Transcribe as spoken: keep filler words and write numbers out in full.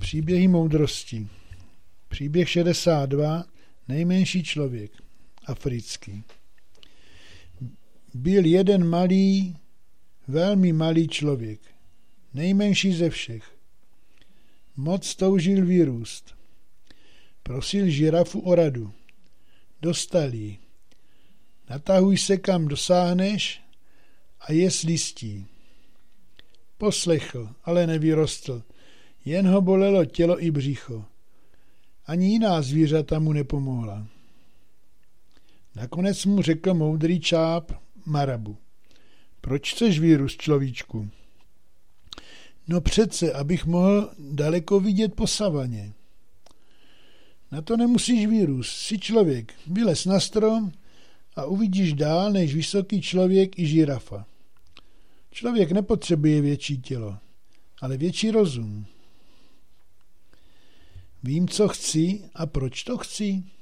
Příběhy moudrosti. Příběh šedesát dva. Nejmenší člověk. Africký. Byl jeden malý, velmi malý člověk. Nejmenší ze všech. Moc toužil vyrůst. Prosil žirafu o radu. Dostal ji. Natahuj se, kam dosáhneš, a jest listí. Poslechl, ale nevyrostl. Jen ho bolelo tělo i břicho. Ani jiná zvířata mu nepomohla. Nakonec mu řekl moudrý čáp Marabu. Proč chceš vyrůst, človíčku? No přece, abych mohl daleko vidět po savaně. Na to nemusíš vyrůst, jsi člověk. Vylez na strom a uvidíš dál než vysoký člověk i žirafa. Člověk nepotřebuje větší tělo, ale větší rozum. Vím, co chci a proč to chci.